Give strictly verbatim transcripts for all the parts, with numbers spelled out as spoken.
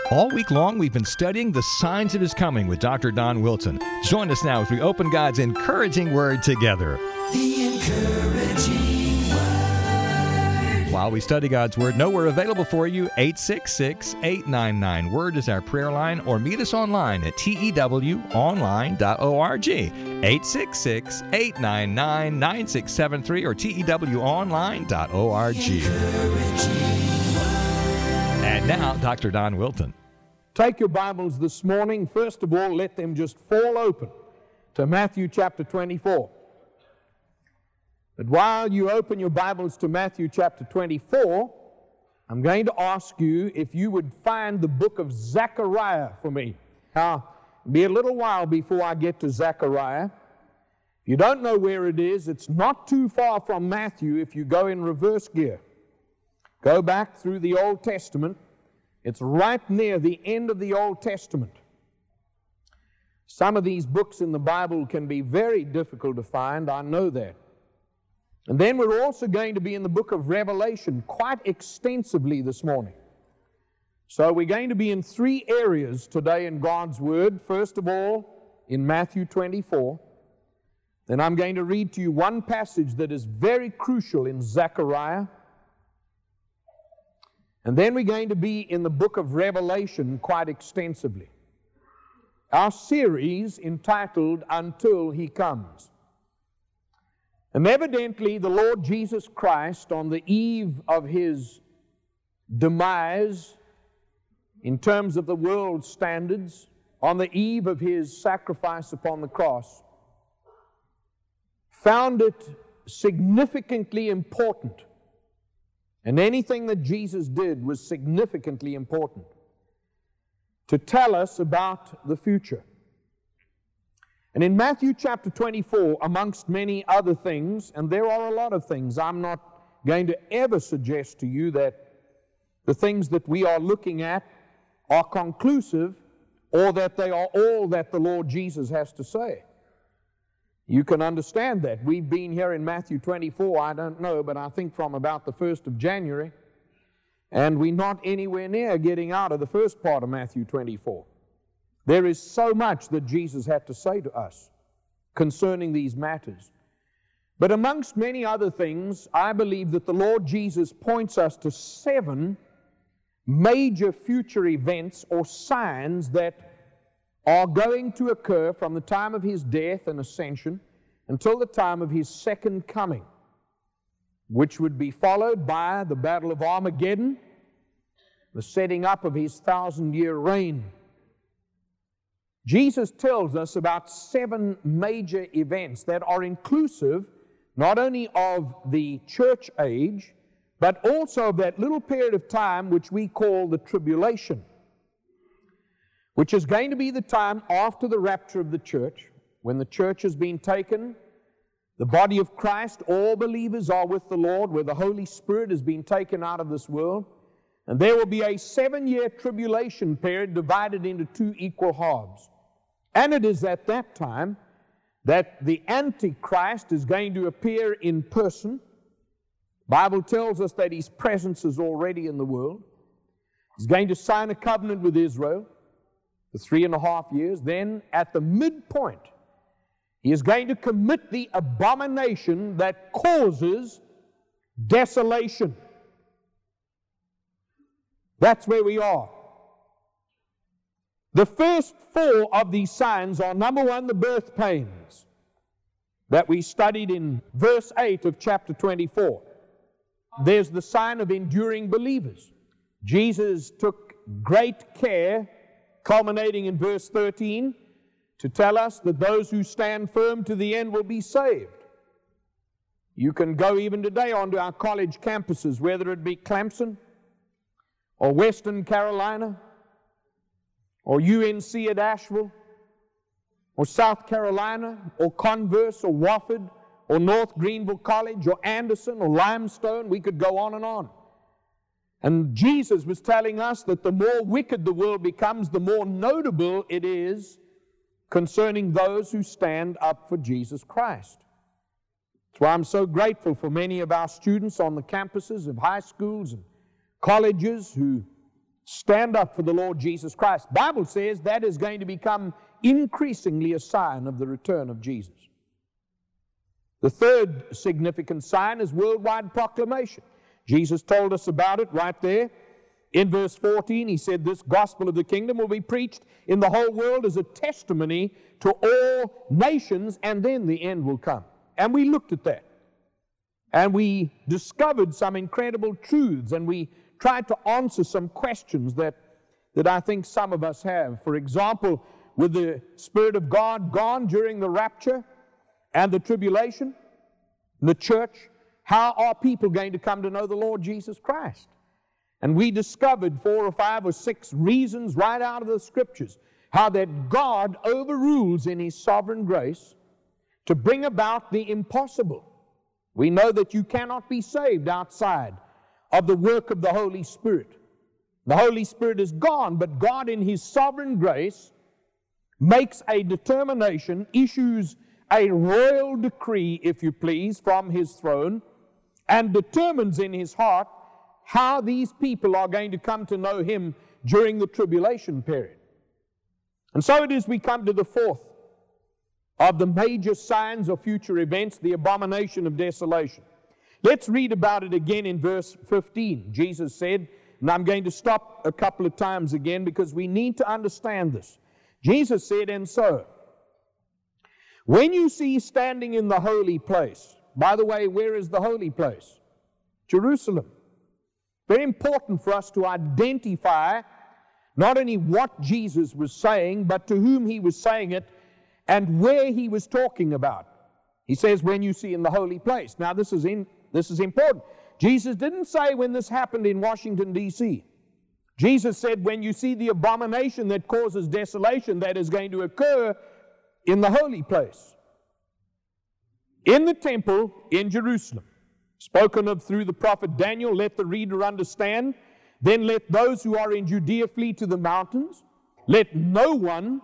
All week long, we've been studying the signs of His coming with Doctor Don Wilson. Join us now as we open God's encouraging Word together. The encouraging Word. While we study God's Word, know we're available for you. eight six six, eight nine nine, WORD is our prayer line, or meet us online at T E W online dot org. eight six six, eight nine nine, nine six seven three or T E W online dot org. And now, Doctor Don Wilson. Take your Bibles this morning. First of all, let them just fall open to Matthew chapter twenty-four. But while you open your Bibles to Matthew chapter twenty-four, I'm going to ask you if you would find the book of Zechariah for me. Now, it'll be a little while before I get to Zechariah. If you don't know where it is, it's not too far from Matthew if you go in reverse gear. Go back through the Old Testament. It's right near the end of the Old Testament. Some of these books in the Bible can be very difficult to find, I know that. And then we're also going to be in the book of Revelation quite extensively this morning. So we're going to be in three areas today in God's Word. First of all, in Matthew twenty-four. Then I'm going to read to you one passage that is very crucial in Zechariah. And then we're going to be in the book of Revelation quite extensively. Our series entitled, Until He Comes. And evidently the Lord Jesus Christ, on the eve of His demise, in terms of the world's standards, on the eve of His sacrifice upon the cross, found it significantly important. And anything that Jesus did was significantly important to tell us about the future. And in Matthew chapter twenty-four, amongst many other things, and there are a lot of things, I'm not going to ever suggest to you that the things that we are looking at are conclusive or that they are all that the Lord Jesus has to say. You can understand that. We've been here in Matthew twenty-four, I don't know, but I think from about the first of January, and we're not anywhere near getting out of the first part of Matthew twenty-four. There is so much that Jesus had to say to us concerning these matters. But amongst many other things, I believe that the Lord Jesus points us to seven major future events or signs that are going to occur from the time of His death and ascension until the time of His second coming, which would be followed by the Battle of Armageddon, the setting up of His thousand-year reign. Jesus tells us about seven major events that are inclusive not only of the church age, but also of that little period of time which we call the tribulation, which is going to be the time after the rapture of the church, when the church has been taken, the body of Christ, all believers are with the Lord, where the Holy Spirit has been taken out of this world, and there will be a seven-year tribulation period divided into two equal halves. And it is at that time that the Antichrist is going to appear in person. The Bible tells us that his presence is already in the world. He's going to sign a covenant with Israel for three and a half years. Then, at the midpoint, he is going to commit the abomination that causes desolation. That's where we are. The first four of these signs are, number one, the birth pains that we studied in verse eight of chapter twenty-four. There's the sign of enduring believers. Jesus took great care, culminating in verse thirteen, to tell us that those who stand firm to the end will be saved. You can go even today onto our college campuses, whether it be Clemson or Western Carolina or U N C at Asheville or South Carolina or Converse or Wofford or North Greenville College or Anderson or Limestone. We could go on and on. And Jesus was telling us that the more wicked the world becomes, the more notable it is concerning those who stand up for Jesus Christ. That's why I'm so grateful for many of our students on the campuses of high schools and colleges who stand up for the Lord Jesus Christ. The Bible says that is going to become increasingly a sign of the return of Jesus. The third significant sign is worldwide proclamation. Jesus told us about it right there. In verse fourteen, he said, this gospel of the kingdom will be preached in the whole world as a testimony to all nations, and then the end will come. And we looked at that. And we discovered some incredible truths, and we tried to answer some questions that, that I think some of us have. For example, with the Spirit of God gone during the rapture and the tribulation, the church, how are people going to come to know the Lord Jesus Christ? And we discovered four or five or six reasons right out of the Scriptures how that God overrules in His sovereign grace to bring about the impossible. We know that you cannot be saved outside of the work of the Holy Spirit. The Holy Spirit is gone, but God in His sovereign grace makes a determination, issues a royal decree, if you please, from His throne, and determines in His heart how these people are going to come to know Him during the tribulation period. And so it is we come to the fourth of the major signs of future events, the abomination of desolation. Let's read about it again in verse fifteen. Jesus said, and I'm going to stop a couple of times again because we need to understand this. Jesus said, and so, when you see standing in the holy place, by the way, where is the holy place? Jerusalem. Very important for us to identify not only what Jesus was saying, but to whom He was saying it and where He was talking about. He says, when you see in the holy place. Now, this is, in, this is important. Jesus didn't say when this happened in Washington, D C Jesus said, when you see the abomination that causes desolation that is going to occur in the holy place, in the temple in Jerusalem, spoken of through the prophet Daniel, let the reader understand. Then let those who are in Judea flee to the mountains. Let no one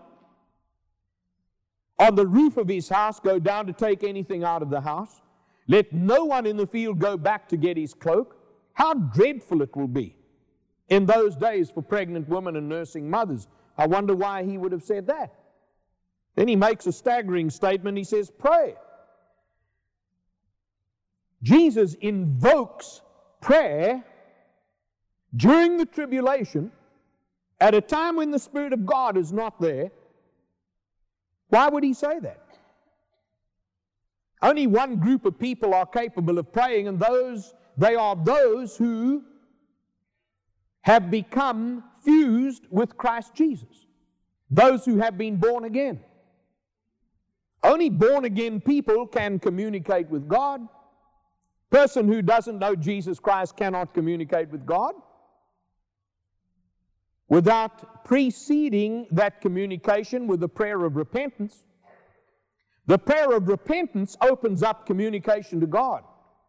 on the roof of his house go down to take anything out of the house. Let no one in the field go back to get his cloak. How dreadful it will be in those days for pregnant women and nursing mothers. I wonder why He would have said that. Then He makes a staggering statement. He says, pray. Jesus invokes prayer during the tribulation at a time when the Spirit of God is not there. Why would He say that? Only one group of people are capable of praying, and those they are those who have become fused with Christ Jesus. Those who have been born again. Only born again people can communicate with God. Person who doesn't know Jesus Christ cannot communicate with God without preceding that communication with a prayer of repentance. The prayer of repentance opens up communication to God.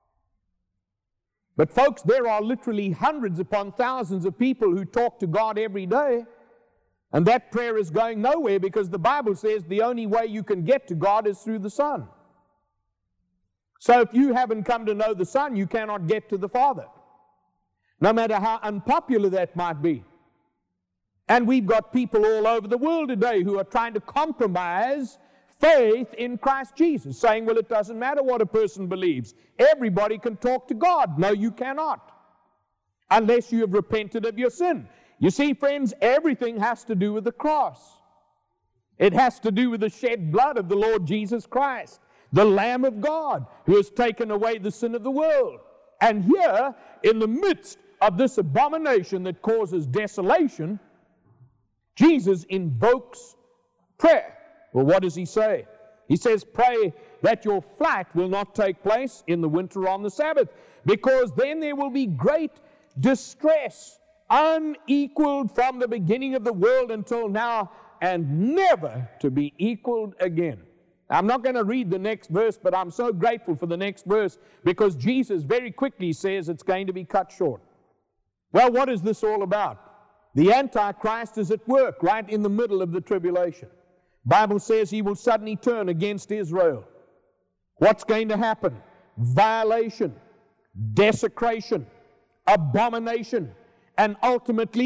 But folks, there are literally hundreds upon thousands of people who talk to God every day, and that prayer is going nowhere because the Bible says the only way you can get to God is through the Son. So if you haven't come to know the Son, you cannot get to the Father, no matter how unpopular that might be. And we've got people all over the world today who are trying to compromise faith in Christ Jesus, saying, well, it doesn't matter what a person believes. Everybody can talk to God. No, you cannot, unless you have repented of your sin. You see, friends, everything has to do with the cross. It has to do with the shed blood of the Lord Jesus Christ, the Lamb of God, who has taken away the sin of the world. And here, in the midst of this abomination that causes desolation, Jesus invokes prayer. Well, what does He say? He says, pray that your flight will not take place in the winter on the Sabbath, because then there will be great distress, unequaled from the beginning of the world until now, and never to be equaled again. I'm not going to read the next verse, but I'm so grateful for the next verse, because Jesus very quickly says it's going to be cut short. Well, what is this all about? The Antichrist is at work right in the middle of the tribulation. Bible says he will suddenly turn against Israel. What's going to happen? Violation, desecration, abomination, and ultimately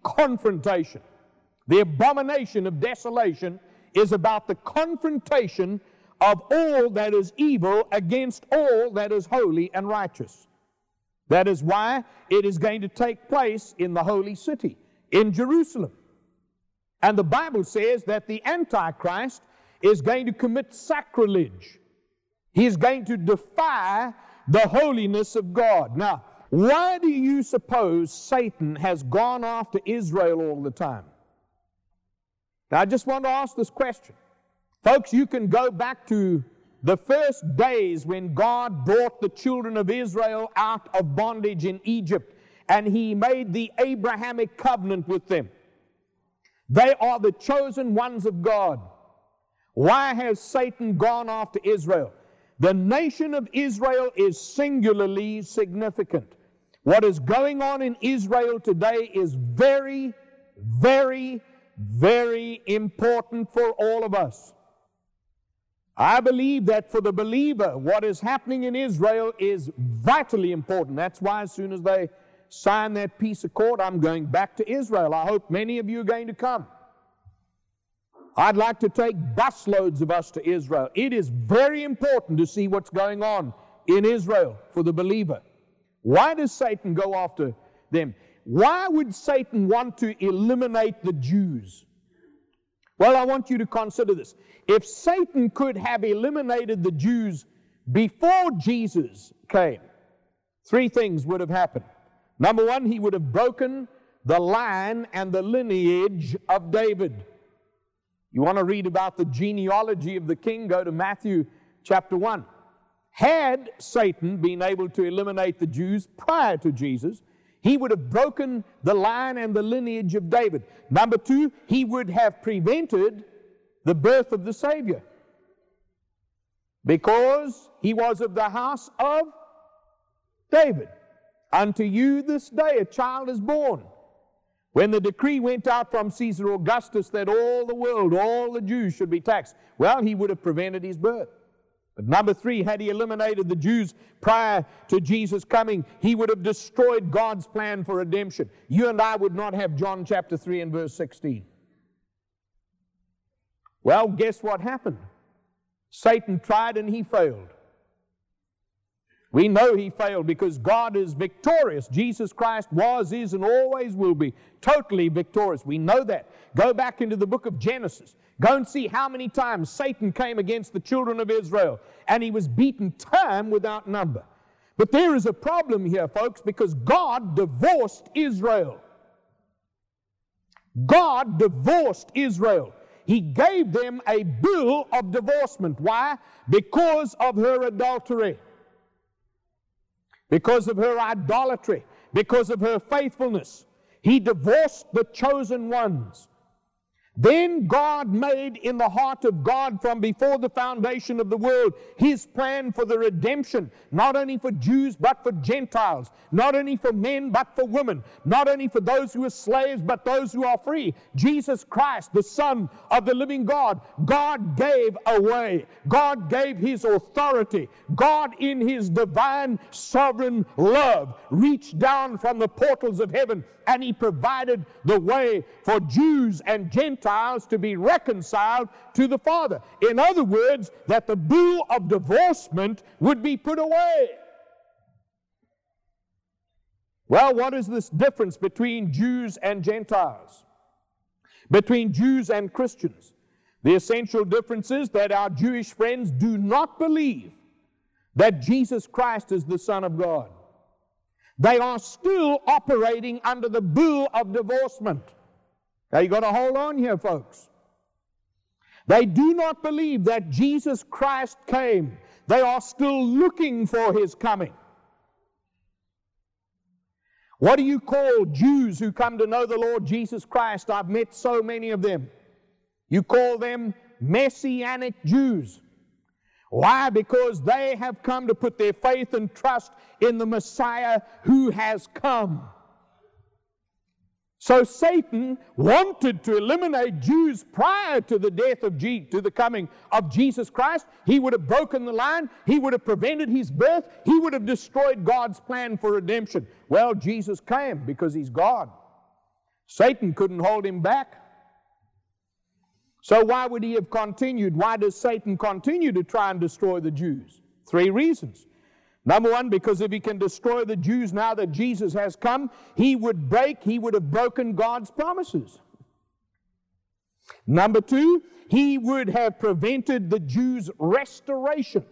confrontation. The abomination of desolation is about the confrontation of all that is evil against all that is holy and righteous. That is why it is going to take place in the holy city, in Jerusalem. And the Bible says that the Antichrist is going to commit sacrilege. He is going to defy the holiness of God. Now, why do you suppose Satan has gone after Israel all the time? Now, I just want to ask this question. Folks, you can go back to the first days when God brought the children of Israel out of bondage in Egypt, and He made the Abrahamic covenant with them. They are the chosen ones of God. Why has Satan gone after Israel? The nation of Israel is singularly significant. What is going on in Israel today is very, very, very important for all of us. I believe that for the believer, what is happening in Israel is vitally important. That's why as soon as they sign that peace accord, I'm going back to Israel. I hope many of you are going to come. I'd like to take busloads of us to Israel. It is very important to see what's going on in Israel for the believer. Why does Satan go after them? Why would Satan want to eliminate the Jews? Well, I want you to consider this. If Satan could have eliminated the Jews before Jesus came, three things would have happened. Number one, he would have broken the line and the lineage of David. You want to read about the genealogy of the king, go to Matthew chapter one. Had Satan been able to eliminate the Jews prior to Jesus, he would have broken the line and the lineage of David. Number two, he would have prevented the birth of the Savior, because he was of the house of David. Unto you this day a child is born. When the decree went out from Caesar Augustus that all the world, all the Jews should be taxed, well, he would have prevented his birth. But number three, had he eliminated the Jews prior to Jesus coming, he would have destroyed God's plan for redemption. You and I would not have John chapter three and verse sixteen. Well, guess what happened? Satan tried and he failed. We know he failed because God is victorious. Jesus Christ was, is, and always will be totally victorious. We know that. Go back into the book of Genesis. Go and see how many times Satan came against the children of Israel, and he was beaten time without number. But there is a problem here, folks, because God divorced Israel. God divorced Israel. He gave them a bill of divorcement. Why? Because of her adultery. Because of her idolatry, because of her faithfulness. He divorced the chosen ones. Then God made in the heart of God from before the foundation of the world His plan for the redemption, not only for Jews but for Gentiles, not only for men but for women, not only for those who are slaves but those who are free. Jesus Christ, the Son of the living God, God gave away. God gave His authority. God in His divine sovereign love reached down from the portals of heaven, and He provided the way for Jews and Gentiles to be reconciled to the Father. In other words, that the bill of divorcement would be put away. Well, what is this difference between Jews and Gentiles? Between Jews and Christians? The essential difference is that our Jewish friends do not believe that Jesus Christ is the Son of God. They are still operating under the bill of divorcement. Now you've got to hold on here, folks. They do not believe that Jesus Christ came. They are still looking for His coming. What do you call Jews who come to know the Lord Jesus Christ? I've met so many of them. You call them Messianic Jews. Why? Because they have come to put their faith and trust in the Messiah who has come. So Satan wanted to eliminate Jews prior to the death of Je- to the coming of Jesus Christ. He would have broken the line. He would have prevented His birth. He would have destroyed God's plan for redemption. Well, Jesus came because He's God. Satan couldn't hold him back. So why would he have continued? Why does Satan continue to try and destroy the Jews? Three reasons. Number one, because if he can destroy the Jews now that Jesus has come, he would break, he would have broken God's promises. Number two, he would have prevented the Jews' restoration.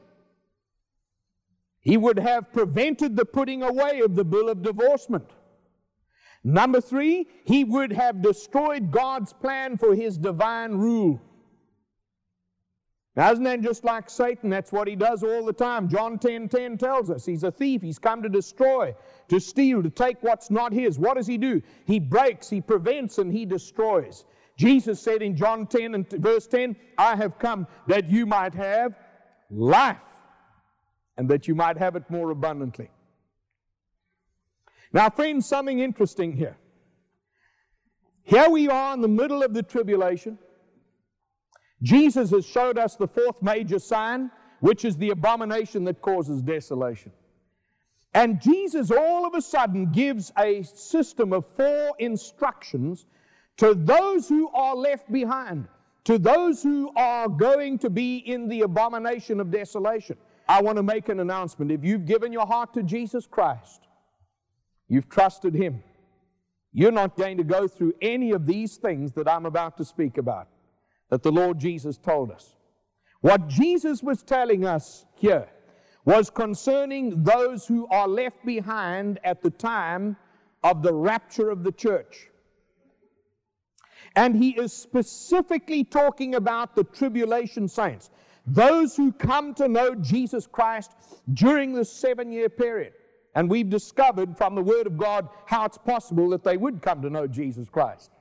He would have prevented the putting away of the bill of divorcement. Number three, he would have destroyed God's plan for his divine rule. Now, isn't that just like Satan? That's what he does all the time. John ten ten tells us he's a thief. He's come to destroy, to steal, to take what's not his. What does he do? He breaks, he prevents, and he destroys. Jesus said in John ten and verse ten, I have come that you might have life, and that you might have it more abundantly. Now, friends, something interesting here. Here we are in the middle of the tribulation. Jesus has showed us the fourth major sign, which is the abomination that causes desolation. And Jesus all of a sudden gives a system of four instructions to those who are left behind, to those who are going to be in the abomination of desolation. I want to make an announcement. If you've given your heart to Jesus Christ, you've trusted Him, you're not going to go through any of these things that I'm about to speak about, that the Lord Jesus told us. What Jesus was telling us here was concerning those who are left behind at the time of the rapture of the church. And He is specifically talking about the tribulation saints, those who come to know Jesus Christ during the seven-year period. And we've discovered from the Word of God how it's possible that they would come to know Jesus Christ.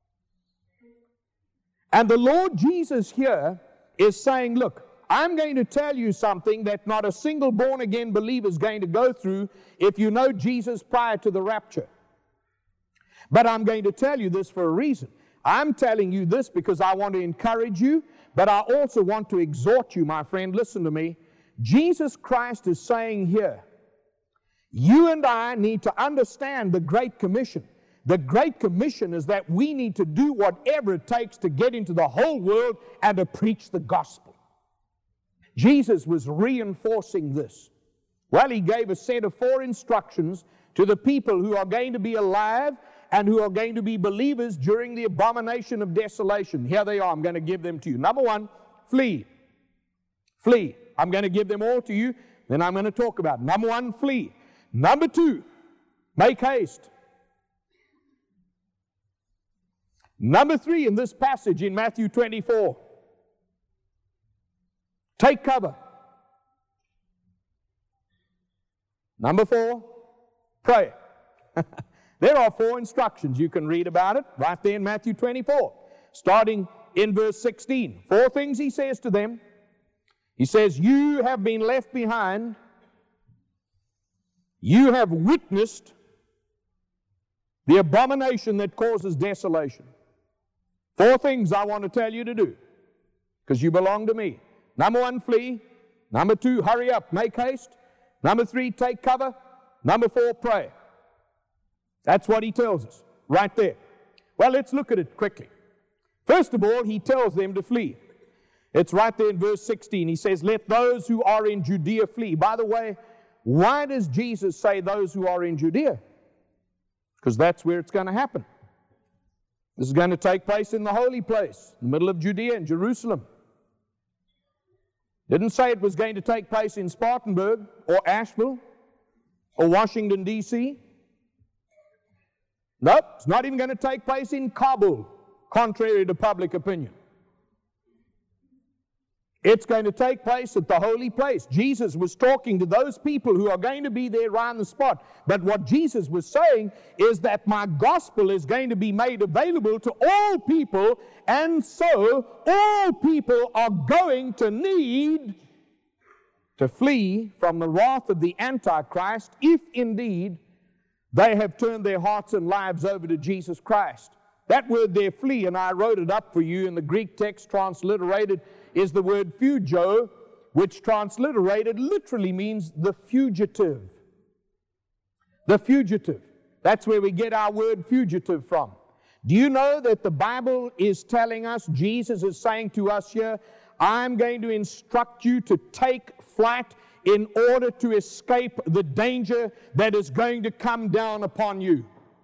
And the Lord Jesus here is saying, look, I'm going to tell you something that not a single born-again believer is going to go through if you know Jesus prior to the rapture. But I'm going to tell you this for a reason. I'm telling you this because I want to encourage you, but I also want to exhort you, my friend. Listen to me. Jesus Christ is saying here, you and I need to understand the Great Commission. The Great Commission is that we need to do whatever it takes to get into the whole world and to preach the gospel. Jesus was reinforcing this. Well, He gave a set of four instructions to the people who are going to be alive and who are going to be believers during the abomination of desolation. Here they are. I'm going to give them to you. Number one, flee. Flee. I'm going to give them all to you, then I'm going to talk about it. Number one, flee. Number two, make haste. Number three, in this passage in Matthew twenty-four, take cover. Number four, pray. There are four instructions. You can read about it right there in Matthew twenty-four, starting in verse sixteen. Four things He says to them. He says, you have been left behind. You have witnessed the abomination that causes desolation. Four things I want to tell you to do, because you belong to me. Number one, flee. Number two, hurry up, make haste. Number three, take cover. Number four, pray. That's what He tells us right there. Well, let's look at it quickly. First of all, He tells them to flee. It's right there in verse sixteen. He says, let those who are in Judea flee. By the way, why does Jesus say those who are in Judea? Because that's where it's going to happen. This is going to take place in the holy place, in the middle of Judea and Jerusalem. Didn't say it was going to take place in Spartanburg or Asheville or Washington, D C Nope, it's not even going to take place in Kabul, contrary to public opinion. It's going to take place at the holy place. Jesus was talking to those people who are going to be there right on the spot. But what Jesus was saying is that my gospel is going to be made available to all people, and so all people are going to need to flee from the wrath of the Antichrist if indeed they have turned their hearts and lives over to Jesus Christ. That word there, flee, and I wrote it up for you in the Greek text transliterated, is the word fugo, which transliterated literally means the fugitive. The fugitive. That's where we get our word fugitive from. Do you know that the Bible is telling us, Jesus is saying to us here, I'm going to instruct you to take flight in order to escape the danger that is going to come down upon you.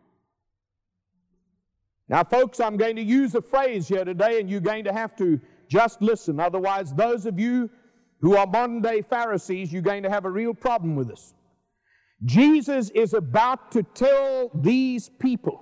Now, folks, I'm going to use a phrase here today, and you're going to have to just listen. Otherwise, those of you who are modern-day Pharisees, you're going to have a real problem with this. Jesus is about to tell these people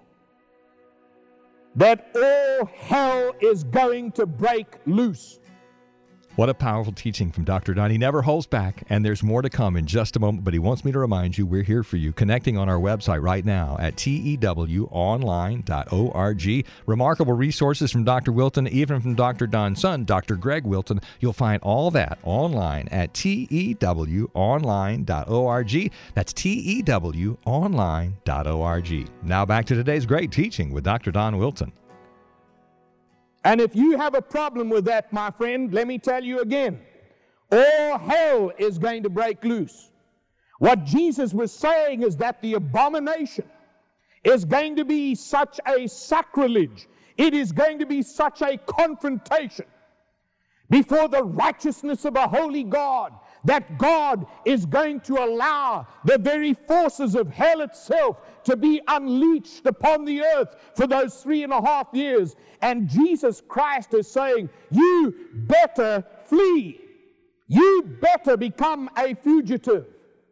that all hell is going to break loose. What a powerful teaching from Doctor Don. He never holds back, and there's more to come in just a moment, but he wants me to remind you we're here for you, connecting on our website right now at T E W online dot org. Remarkable resources from Doctor Wilton, even from Doctor Don's son, Doctor Greg Wilton. You'll find all that online at T E W online dot org. That's T E W online dot org. Now back to today's great teaching with Doctor Don Wilton. And if you have a problem with that, my friend, let me tell you again, all hell is going to break loose. What Jesus was saying is that the abomination is going to be such a sacrilege. It is going to be such a confrontation before the righteousness of a holy God that God is going to allow the very forces of hell itself to be unleashed upon the earth for those three and a half years. And Jesus Christ is saying, you better flee. You better become a fugitive.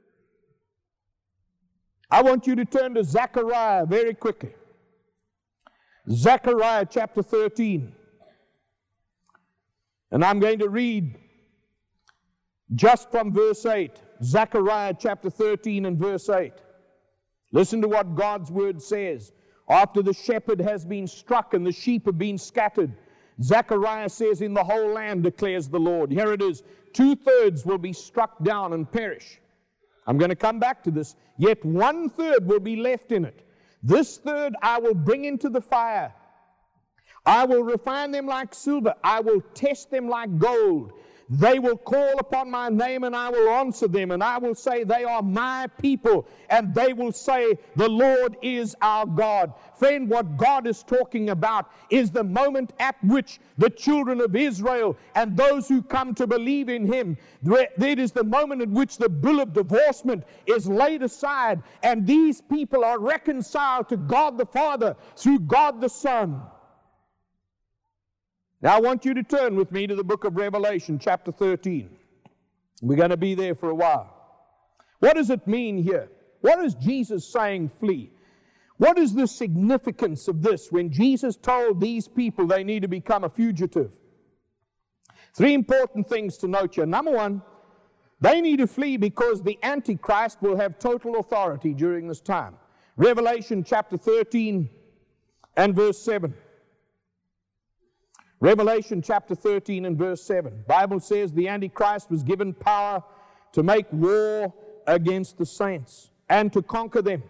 I want you to turn to Zechariah very quickly. Zechariah chapter thirteen. And I'm going to read just from verse eight. Zechariah chapter thirteen and verse eight. Listen to what God's word says. After the shepherd has been struck and the sheep have been scattered, Zechariah says, in the whole land declares the Lord. Here it is. Two-thirds will be struck down and perish. I'm going to come back to this. Yet one-third will be left in it. This third I will bring into the fire. I will refine them like silver. I will test them like gold. They will call upon my name, and I will answer them, and I will say, they are my people, and they will say, the Lord is our God. Friend, what God is talking about is the moment at which the children of Israel and those who come to believe in Him, it is the moment at which the bill of divorcement is laid aside, and these people are reconciled to God the Father through God the Son. Now I want you to turn with me to the book of Revelation, chapter thirteen. We're going to be there for a while. What does it mean here? What is Jesus saying, flee? What is the significance of this when Jesus told these people they need to become a fugitive? Three important things to note here. Number one, they need to flee because the Antichrist will have total authority during this time. Revelation chapter thirteen and verse seven. Revelation chapter thirteen and verse seven. Bible says the Antichrist was given power to make war against the saints and to conquer them.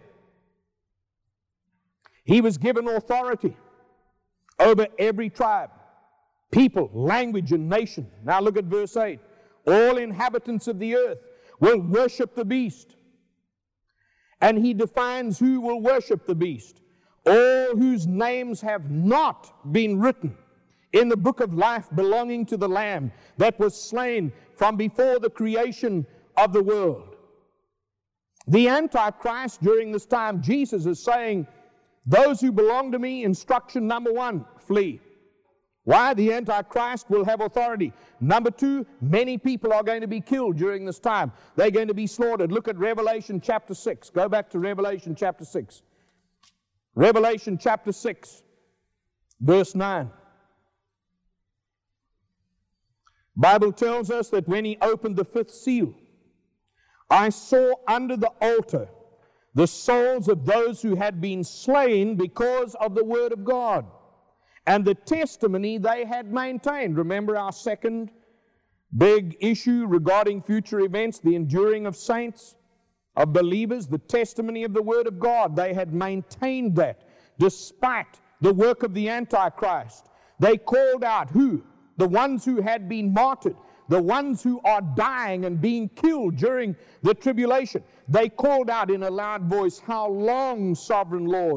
He was given authority over every tribe, people, language, and nation. Now look at verse eight. All inhabitants of the earth will worship the beast. And he defines who will worship the beast. All whose names have not been written in the book of life belonging to the Lamb that was slain from before the creation of the world. The Antichrist during this time, Jesus is saying, those who belong to me, instruction number one, flee. Why? The Antichrist will have authority. Number two, many people are going to be killed during this time. They're going to be slaughtered. Look at Revelation chapter six. Go back to Revelation chapter six. Revelation chapter six, verse nine. Bible tells us that when he opened the fifth seal, I saw under the altar the souls of those who had been slain because of the word of God and the testimony they had maintained. Remember our second big issue regarding future events, the enduring of saints, of believers, the testimony of the word of God. They had maintained that despite the work of the Antichrist. They called out who? The ones who had been martyred, the ones who are dying and being killed during the tribulation. They called out in a loud voice, how long, sovereign Lord,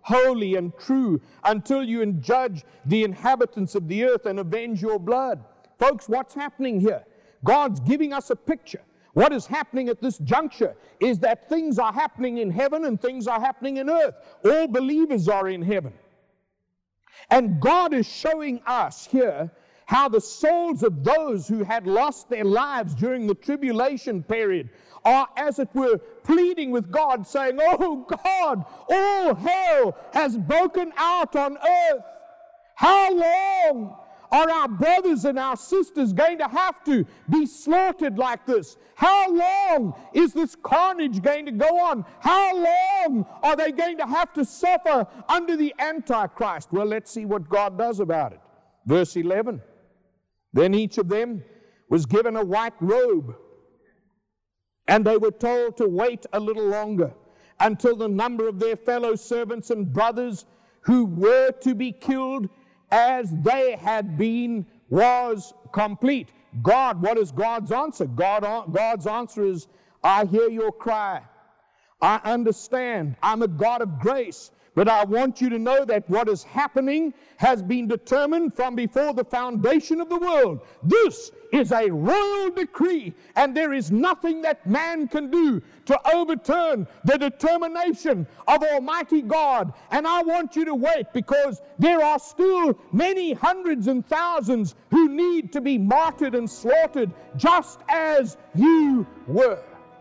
holy and true, until you judge the inhabitants of the earth and avenge your blood. Folks, what's happening here? God's giving us a picture. What is happening at this juncture is that things are happening in heaven and things are happening in earth. All believers are in heaven. And God is showing us here how the souls of those who had lost their lives during the tribulation period are, as it were, pleading with God, saying, "Oh God, all hell has broken out on earth. How long are our brothers and our sisters going to have to be slaughtered like this? How long is this carnage going to go on? How long are they going to have to suffer under the Antichrist?" Well, let's see what God does about it. Verse eleven. Then each of them was given a white robe, and they were told to wait a little longer until the number of their fellow servants and brothers who were to be killed as they had been was complete. God, what is God's answer? God, God's answer is, "I hear your cry. I understand. I'm a God of grace. But I want you to know that what is happening has been determined from before the foundation of the world. This is a royal decree, and there is nothing that man can do to overturn the determination of Almighty God. And I want you to wait, because there are still many hundreds and thousands who need to be martyred and slaughtered, just as you were."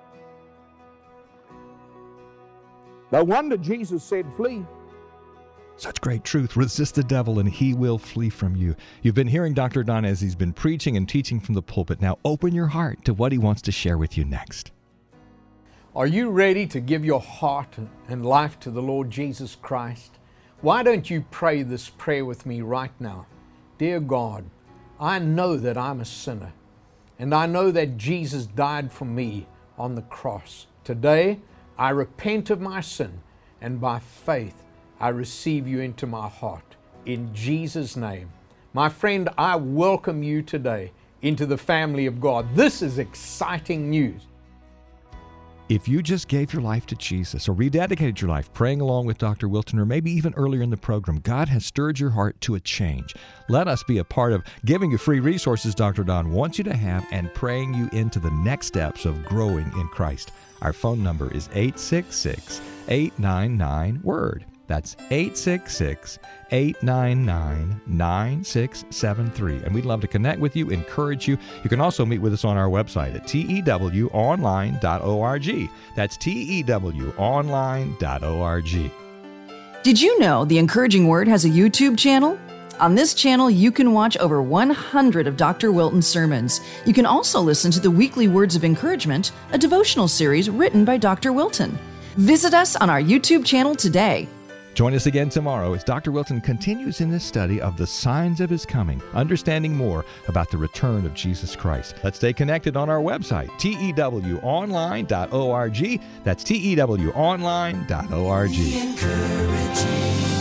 No wonder Jesus said, "Flee." Such great truth. Resist the devil and he will flee from you. You've been hearing Doctor Don as he's been preaching and teaching from the pulpit. Now open your heart to what he wants to share with you next. Are you ready to give your heart and life to the Lord Jesus Christ? Why don't you pray this prayer with me right now? Dear God, I know that I'm a sinner, and I know that Jesus died for me on the cross. Today, I repent of my sin, and by faith, I receive you into my heart. In Jesus' name. My friend, I welcome you today into the family of God. This is exciting news. If you just gave your life to Jesus or rededicated your life praying along with Doctor Wilton, or maybe even earlier in the program, God has stirred your heart to a change. Let us be a part of giving you free resources Doctor Don wants you to have and praying you into the next steps of growing in Christ. Our phone number is eight six six, eight nine nine, WORD. That's eight six six, eight nine nine, nine six seven three. And we'd love to connect with you, encourage you. You can also meet with us on our website at T E W online dot org. That's T E W online dot org. Did you know The Encouraging Word has a YouTube channel? On this channel, you can watch over one hundred of Doctor Wilton's sermons. You can also listen to the weekly Words of Encouragement, a devotional series written by Doctor Wilton. Visit us on our YouTube channel today. Join us again tomorrow as Doctor Wilton continues in this study of the signs of His coming, understanding more about the return of Jesus Christ. Let's stay connected on our website, T E W online dot org. That's T E W online dot org. Encouraging.